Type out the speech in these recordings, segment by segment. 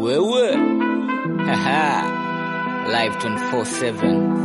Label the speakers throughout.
Speaker 1: Wewe haha live 24/7.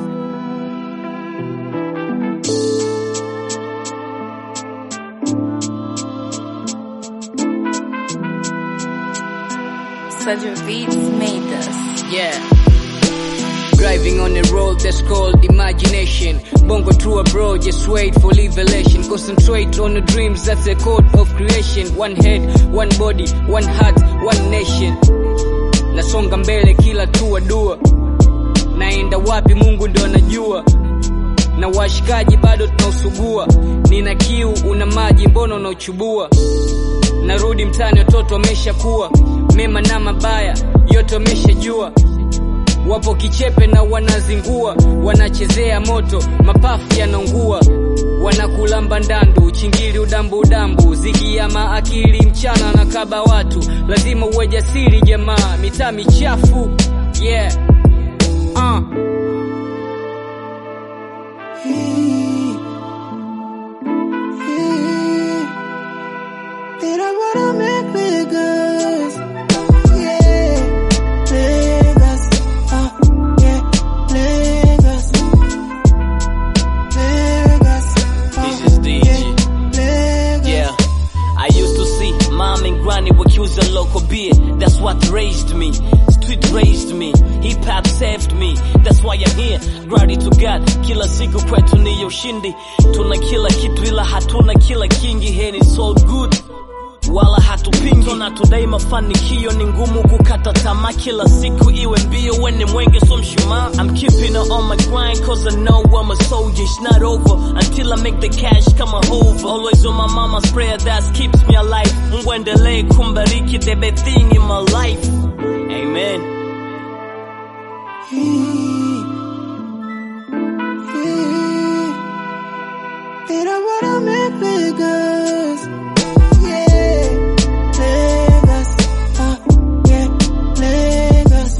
Speaker 2: Such beats made us.
Speaker 1: Yeah. Driving on a road that's called imagination. Bongo through a bro, just wait for revelation. Concentrate on the dreams, that's the code of creation. One head, one body, one heart, one nation. Nasonga mbele kila tua dua. Naenda wapi Mungu ndo anajua. Na washikaji bado tunausugua. Nina kiu una maji mbono unauchubua. Narudi mtani watoto wameshakuwa. Mema na mabaya yote wameshajua. Wapo kichepe na wanazingua. Wanachezea moto mapafu yanaungua. Wanakulamba ndandu chingili udambu zikiama akili mchana na kaba watu. Lazima uwe jasiri jamaa mitaa michafu. Yeah.
Speaker 3: Did I wanna make niggas? Yeah, niggas. Yeah, niggas. Niggas.
Speaker 4: This is DJ.
Speaker 3: Niggas.
Speaker 4: Yeah. I used to see mom and granny accuse a local beer. That's what raised me. Street raised me. Hip hop saved me. That's why I'm here. Glory to God. Kila siku kwetu ni ushindi. Tuna kila kitu ila hatuna kila kingi. And it's all good. Wala hatupingi. Tuna tudai mafanikio ni ngumu kukata tamaa. Kila siku iwe mbio wene mwenge so mshumaa. I'm keeping it on my grind cause I know I'm a soldier. It's not over until I make the cash come a hover. Always on my mama's prayer that keeps me alive. Mungu endelee kumbariki the best thing in my life. Amen.
Speaker 3: Did I wanna make niggas? Yeah, niggas. Yeah, niggas.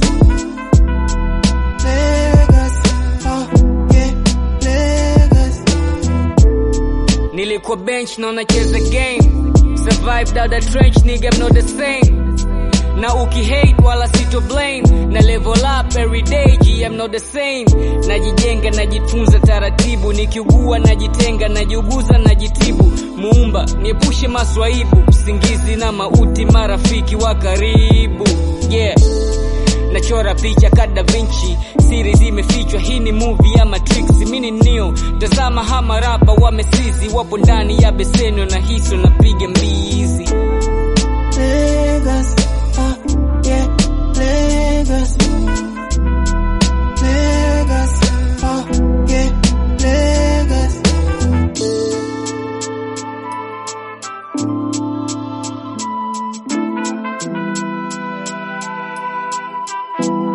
Speaker 3: Niggas. Yeah, niggas.
Speaker 1: Nilikuwa bench na nacheza game. Survived out the trench nigga I'm not the same. Na ukihate wala sito blame. Na level up every day G I'm not the same. Najijenga najitunza taratibu. Nikiugua najitenga najiuguza najitibu. Muumba niepushe maswaibu. Usingizi na mauti marafiki wa karibu. Yeah. Nachora picha ka Da Vinci. Siri zimefichwa hii ni movie ya Matrix. Mini Neo tazama hama rapa wamesizi. Wapo ndani ya beseni na hiso napiga mbizi.
Speaker 3: Niggas. Yeah, niggas. Niggas. Yeah, niggas.